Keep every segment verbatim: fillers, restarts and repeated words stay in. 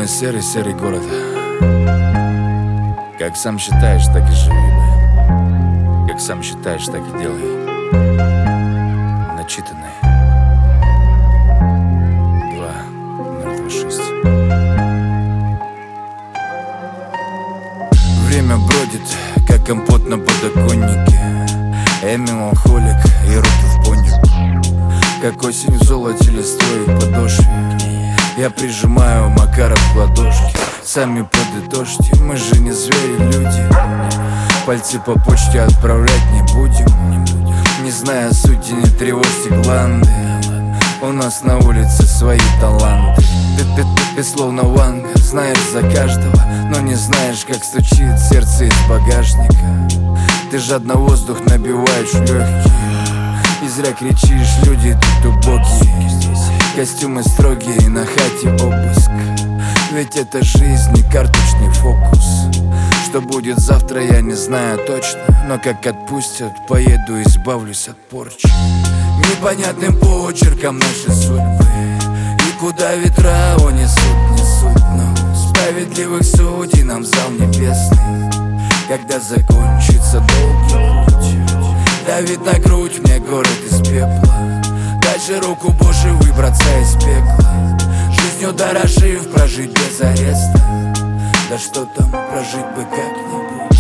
мой серый-серый город. Как сам считаешь, так и живи, бля. Как сам считаешь, так и делай. Начитанный. Два ноль два шесть. Время бродит, как компот на подоконнике. Я меланхолик и руки в поню. Как осень в золоте листвой в подошве. Я прижимаю Макаров в ладошки. Сами подытожьте, мы же не звери, люди. Пальцы по почте отправлять не будем. Не зная сути, не тревожьте гланды. У нас на улице свои таланты. Ты, ты, ты, ты словно Ванга, знаешь за каждого, но не знаешь, как стучит сердце из багажника. Ты жадно воздух набиваешь в легкие. И зря кричишь, люди тут убогие. Костюмы строгие, на хате обыск. Ведь это жизнь, не карточный фокус. Что будет завтра, я не знаю точно. Но как отпустят, поеду, избавлюсь от порчи. Непонятным почерком наши судьбы. И куда ветра унесут, несут. Но справедливых судей нам зал небесный. Когда закончится долгий путь, давит на грудь мне город из пепла. Дальше руку Божию выбраться из пекла. Жизнью дорожив, прожить без ареста. Да что там, прожить бы как-нибудь.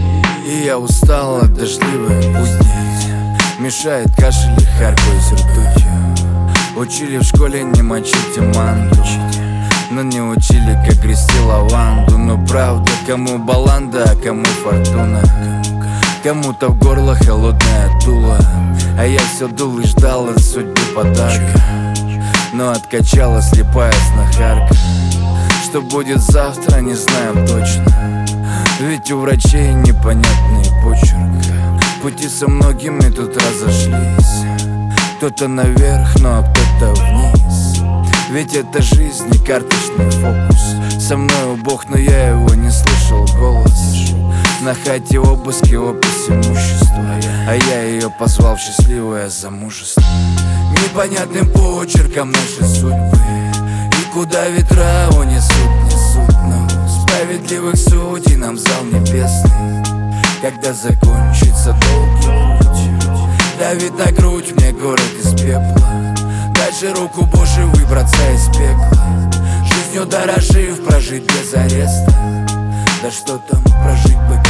И я устал от дождливых будней. Мешает кашель и харкаюсь ртутью. Учили в школе не мочите манту, но не учили, как грести лаванду. Но правда, кому баланда, а кому фортуна. Кому-то в горло холодное дуло. А я все дул и ждал от судьбы подарка. Но откачала слепая знахарка. Что будет завтра, не знаем точно. Ведь у врачей непонятный почерк. Пути со многими тут разошлись. Кто-то наверх, ну а кто-то вниз. Ведь это жизнь, не карточный фокус. Со мною Бог, но я его не слышал голос. На хате обыски, опись имущества. А я ее позвал в счастливое замужество. Непонятным почерком наши судьбы. И куда ветра унесут, несут. Но справедливых судей нам зал небесный. Когда закончится долгий путь, давит на грудь мне город из пепла. Дальше руку Божию выбраться из пекла. Жизнью дорожив, прожить без ареста. Да что там, прожить бы